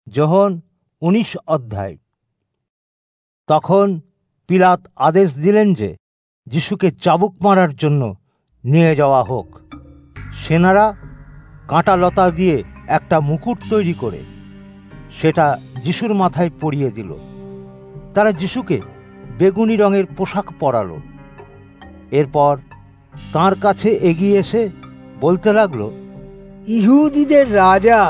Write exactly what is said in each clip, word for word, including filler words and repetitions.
যোহন উনিশ অধ্যায়। তখন পিলাত আদেশ দিলেন যে যিশুকে চাবুক মারার জন্য নিয়ে যাওয়া হোক। সেনারা কাঁটা লতা দিয়ে একটা মুকুট তৈরি করে সেটা যিশুর মাথায় পরিয়ে দিল। তারা যিশুকে বেগুনি রঙের পোশাক পরালো। এরপর তাঁর কাছে এগিয়ে এসে বলতে লাগলো, ইহুদিদের রাজা,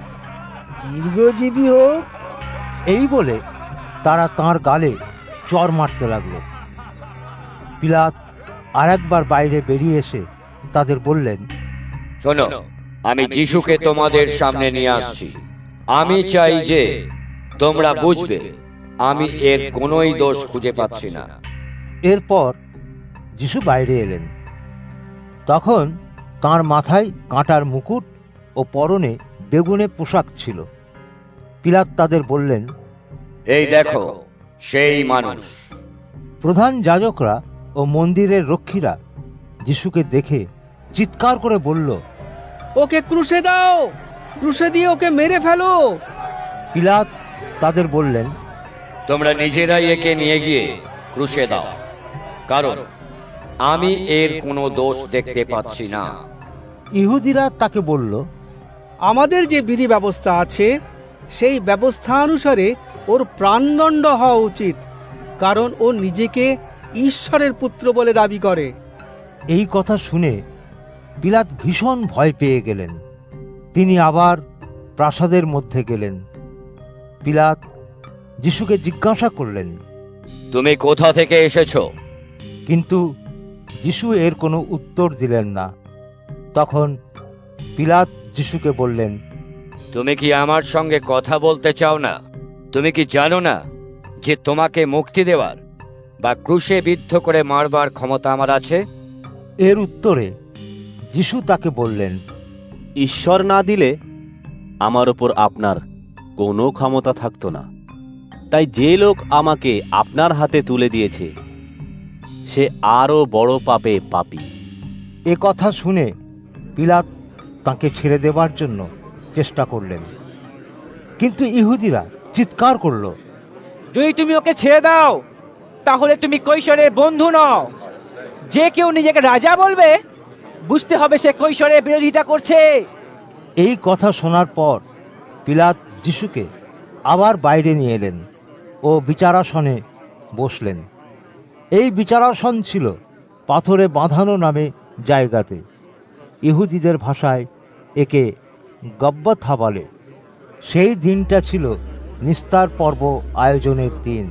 দীর্ঘজীবী হোক। এই বলে তারা তাঁর গালে চর মারতে লাগলো। পিলাত আর একবার বাইরে বেরিয়ে এসে তাদের বললেন, শোনো, আমি যিশুকে তোমাদের সামনে নিয়ে আসছি। আমি চাই যে তোমরা বুঝবে আমি এর কোনোই দোষ খুঁজে পাচ্ছি না। এরপর যিশু বাইরে এলেন। তখন তাঁর মাথায় কাঁটার মুকুট ও পরনে বেগুনে পোশাক ছিল। পিলাত তাদের বললেন, এই দেখো সেই মানুষ। প্রধান যাজকরা ও মন্দিরের রক্ষীরা যিশুকে দেখে চিৎকার করে বলল, ওকে ক্রুশে দাও, ক্রুশে দিয়ে ওকে মেরে ফেলো। পিলাত তাদের বললেন, তোমরা নিজেরাই একে নিয়ে গিয়ে ক্রুশে দাও, কারণ আমি এর কোনো দোষ দেখতে পাচ্ছি না। ইহুদিরা তাকে বলল, আমাদের যে বিধি ব্যবস্থা আছে সেই ব্যবস্থা অনুসারে ওর প্রাণদণ্ড হওয়া উচিত, কারণ ও নিজেকে ঈশ্বরের পুত্র বলে দাবি করে। এই কথা শুনে পিলাত ভীষণ ভয় পেয়ে গেলেন। তিনি আবার প্রাসাদের মধ্যে গেলেন। পিলাত যিশুকে জিজ্ঞাসা করলেন, তুমি কোথা থেকে এসেছো? কিন্তু যিশু এর কোনো উত্তর দিলেন না। তখন পিলাত যিশুকে বললেন, তুমি কি আমার সঙ্গে কথা বলতে চাও না? তুমি কি জানো না যে তোমাকে মুক্তি দেওয়ার বা ক্রুশে বিদ্ধ করে মারবার ক্ষমতা আমার আছে? এর উত্তরে যিশু তাকে বললেন, ঈশ্বর না দিলে আমার উপর আপনার কোনো ক্ষমতা থাকতো না। তাই যে লোক আমাকে আপনার হাতে তুলে দিয়েছে সে আরো বড় পাপে পাপী। এ কথা শুনে পিলাত তাকে ছেড়ে দেবার জন্য চেষ্টা করলেন, কিন্তু ইহুদিরা চিৎকার করল, যদি তুমি ওকে ছেড়ে দাও তাহলে তুমি কৈশোরের বন্ধু নও। যে কেউ নিজেকে রাজা বলবে বুঝতে হবে সে কৈশোরের বিরোধিতা করছে। এই কথা শোনার পর পিলাত যিশুকে আবার বাইরে নিয়ে এলেন ও বিচারাসনে বসলেন। এই বিচারাসন ছিল পাথরে বাঁধানো নামে জায়গাতে। ইহুদিদের ভাষায় একে গব্বথা বলে। সেই দিনটা ছিল নিস্তার পর্ব আয়োজনের দিন।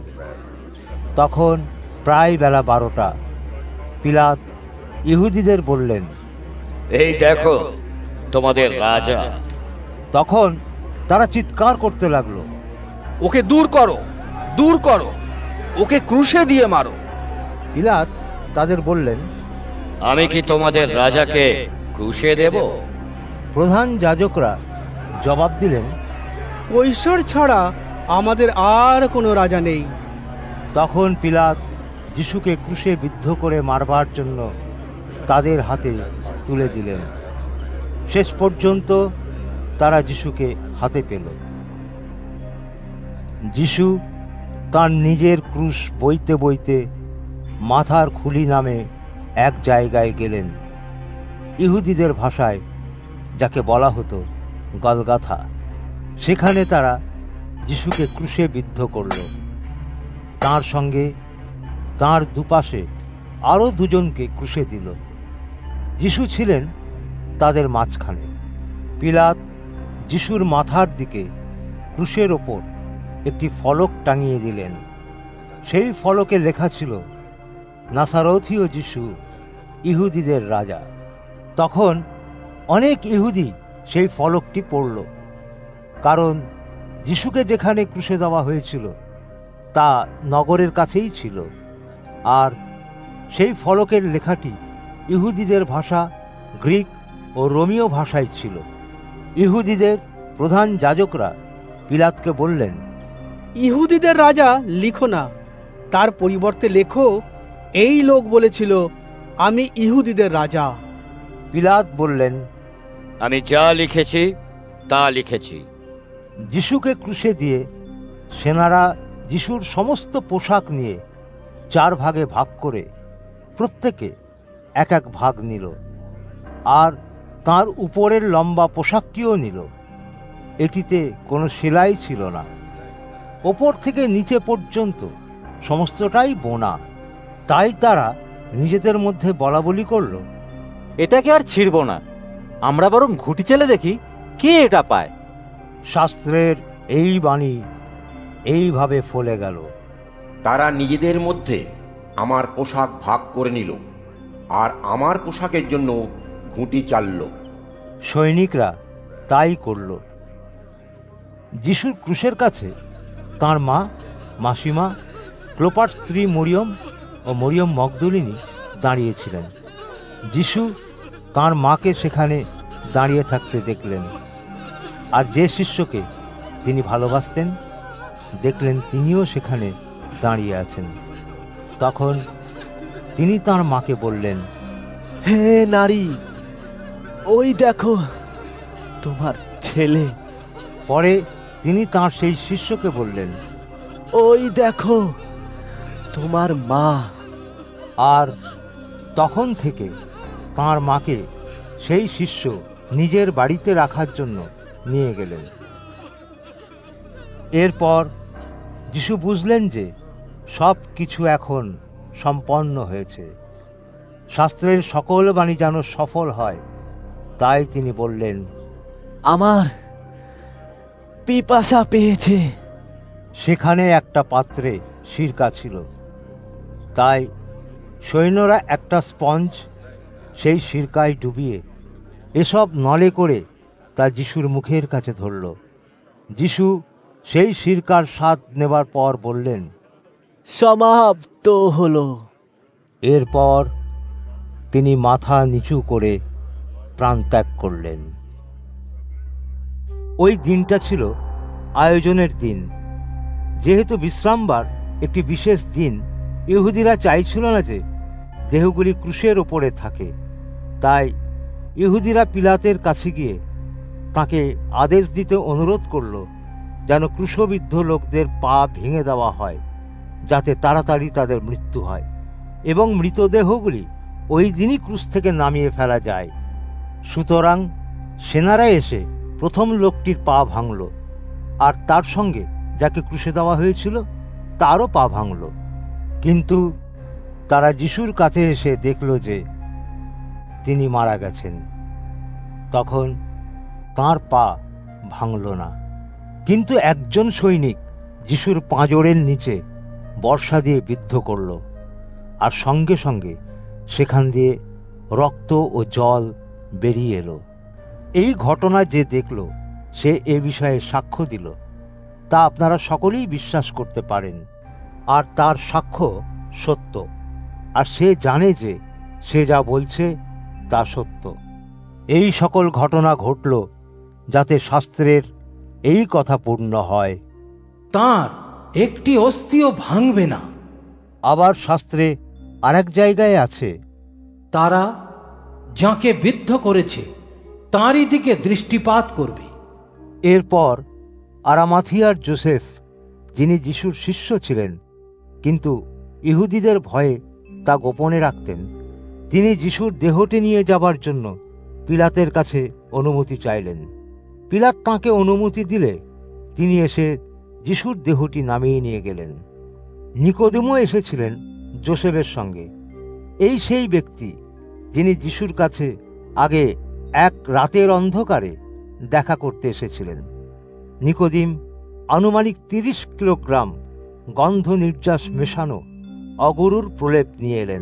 তখন প্রায় বেলা বারোটা। পিলাত ইহুদিদের বললেন, এই দেখো তোমাদের রাজা। তখন তারা চিৎকার করতে লাগলো, ওকে দূর করো, দূর করো, ওকে ক্রুশে দিয়ে মারো। পিলাত তাদের বললেন, আমি কি তোমাদের রাজাকে ক্রুশে দেব? প্রধান যাজকরা জবাব দিলেন, কৈশোর ছাড়া আমাদের আর কোনো রাজা নেই। তখন পিলাত যিশুকে ক্রুশে বিদ্ধ করে মারবার জন্য তাদের হাতে তুলে দিলেন। শেষ পর্যন্ত তারা যিশুকে হাতে পেল। যিশু তার নিজের ক্রুশ বইতে বইতে মাথার খুলি নামে এক জায়গায় গেলেন। ইহুদিদের ভাষায় যাকে বলা হতো গলগাথা। সেখানে তারা যিশুকে ক্রুশে বিদ্ধ করল। তার সঙ্গে তার দুপাশে আরও দুজনকে ক্রুশে দিল। যিশু ছিলেন তাদের মাঝখানে। পিলাত যিশুর মাথার দিকে ক্রুশের ওপর একটি ফলক টাঙিয়ে দিলেন। সেই ফলকে লেখা ছিল, নাসারথীয় যিশু, ইহুদিদের রাজা। তখন অনেক ইহুদি সেই ফলকটি পড়ল, কারণ যিশুকে যেখানে ক্রুশে দেওয়া হয়েছিল তা নগরের কাছেই ছিল। আর সেই ফলকের লেখাটি ইহুদিদের ভাষা, গ্রিক ও রোমীয় ভাষায় ছিল। ইহুদিদের প্রধান যাজকরা পিলাতকে বললেন, ইহুদিদের রাজা লিখো না, তার পরিবর্তে লেখো, এই লোক বলেছিল আমি ইহুদিদের রাজা। পিলাত বললেন, আমি যা লিখেছি তা লিখেছি। যিশুকে ক্রুশে দিয়ে সেনারা যিশুর সমস্ত পোশাক নিয়ে চার ভাগে ভাগ করে প্রত্যেকে এক এক ভাগ নিল, আর তার উপরের লম্বা পোশাকটিও নিল। এটিতে কোনো সেলাই ছিল না, ওপর থেকে নিচে পর্যন্ত সমস্তটাই বোনা। তাই তারা নিজেদের মধ্যে বলা বলি করল, এটাকে আর ছিড়ব না, আমরা বরং ঘুঁটি চেলে দেখি কে এটা পায়। শাস্ত্রের এই বাণী এইভাবে ফলে গেল। তারা নিজেদের মধ্যে আমার পোশাক ভাগ করে নিল, আর আমার পোশাকের জন্য ঘুঁটি চালল। সৈনিকরা তাই করল। যিশুর ক্রুশের কাছে তাঁর মা, মাসিমা, ক্লোপার স্ত্রী মরিয়ম ও মরিয়ম মগদলিনী দাঁড়িয়েছিলেন। যিশু তাঁর মাকে সেখানে দাঁড়িয়ে থাকতে দেখলেন, আর যে শিষ্যকে তিনি ভালোবাসতেন দেখলেন তিনিও সেখানে দাঁড়িয়ে আছেন। তখন তিনি তাঁর মাকে বললেন, হে নারী, ওই দেখো তোমার ছেলে। পরে তিনি তাঁর সেই শিষ্যকে বললেন, ওই দেখো তোমার মা। আর তখন থেকে তাঁর মাকে সেই শিষ্য নিজের বাড়িতে রাখার জন্য নিয়ে গেলেন। এরপর যিশু বুঝলেন যে সব কিছু এখন সম্পন্ন হয়েছে, শাস্ত্রের সকল বাণী যেন সফল হয়, তাই তিনি বললেন, আমার পিপাসা পেয়েছে। সেখানে একটা পাত্রে সিরকা ছিল। তাই সৈন্যরা একটা স্পঞ্জ সেই সিরকায় ডুবিয়ে এসব নলে করে তা যিশুর মুখের কাছে ধরল। যিশু সেই সিরকার স্বাদ নেবার পর বললেন, সমাপ্ত হলো। এরপর তিনি মাথা নিচু করে প্রাণত্যাগ করলেন। ওই দিনটা ছিল আয়োজনের দিন। যেহেতু বিশ্রামবার একটি বিশেষ দিন, ইহুদিরা চাইছিল না যে দেহগুলি ক্রুশের ওপরে থাকে। তাই ইহুদিরা পিলাতের কাছে গিয়ে তাকে আদেশ দিতে অনুরোধ করল যেন ক্রুশবিদ্ধ লোকদের পা ভেঙে দেওয়া হয়, যাতে তাড়াতাড়ি তাদের মৃত্যু হয় এবং মৃতদেহগুলি ওই দিনই ক্রুশ থেকে নামিয়ে ফেলা যায়। সুতরাং সেনারা এসে প্রথম লোকটির পা ভাঙল, আর তার সঙ্গে যাকে ক্রুশে দেওয়া হয়েছিল তারও পা ভাঙল। কিন্তু তারা যিশুর কাছে এসে দেখল যে তিনি মারা গেছেন। তখন তাঁর পা ভাঙল না। কিন্তু একজন সৈনিক যিশুর পাঁজরের নিচে বর্শা দিয়ে বিদ্ধ করল, আর সঙ্গে সঙ্গে সেখান দিয়ে রক্ত ও জল বেরিয়ে এলো। এই ঘটনা যে দেখল সে এ বিষয়ে সাক্ষ্য দিল, তা আপনারা সকলেই বিশ্বাস করতে পারেন। আর তার সাক্ষ্য সত্য, আর সে জানে যে সে যা বলছে তা সত্য। এই সকল ঘটনা ঘটল যাতে শাস্ত্রের এই কথা পূর্ণ হয়, তাঁর একটি অস্থিও ভাঙবে না। আবার শাস্ত্রে আরেক জায়গায় আছে, তারা যাকে বিদ্ধ করেছে তাঁরই দিকে দৃষ্টিপাত করবে। এরপর আরামাথিয়ার যোসেফ, যিনি যিশুর শিষ্য ছিলেন কিন্তু ইহুদিদের ভয়ে তা গোপনে রাখতেন, তিনি যিশুর দেহটি নিয়ে যাবার জন্য পিলাতের কাছে অনুমতি চাইলেন। পিলাত তাঁকে অনুমতি দিলে তিনি এসে যিশুর দেহটি নামিয়ে নিয়ে গেলেন। নিকোদিমও এসেছিলেন যোসেফের সঙ্গে। এই সেই ব্যক্তি যিনি যিশুর কাছে আগে এক রাতের অন্ধকারে দেখা করতে এসেছিলেন। নিকোদিম আনুমানিক তিরিশ কিলোগ্রাম গন্ধ নির্যাস মেশানো অগরুর প্রলেপ নিয়ে এলেন।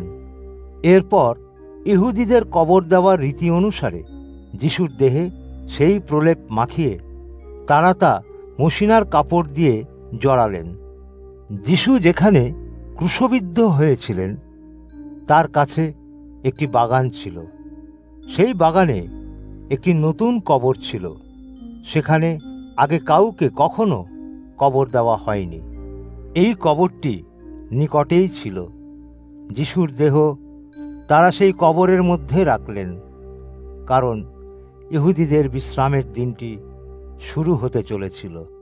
এরপর ইহুদিদের কবর দেওয়ার রীতি অনুসারে যিশুর দেহে সেই প্রলেপ মাখিয়ে তারা তা মশিনার কাপড় দিয়ে জড়ালেন। যিশু যেখানে ক্রুশবিদ্ধ হয়েছিলেন তার কাছে একটি বাগান ছিল। সেই বাগানে একটি নতুন কবর ছিল, সেখানে আগে কাউকে কখনো কবর দেওয়া হয়নি। এই কবরটি নিকটেই ছিল। যিশুর দেহ তারা সেই কবরের মধ্যে রাখলেন, কারণ ইহুদিদের বিশ্রামের দিনটি শুরু হতে চলেছিল।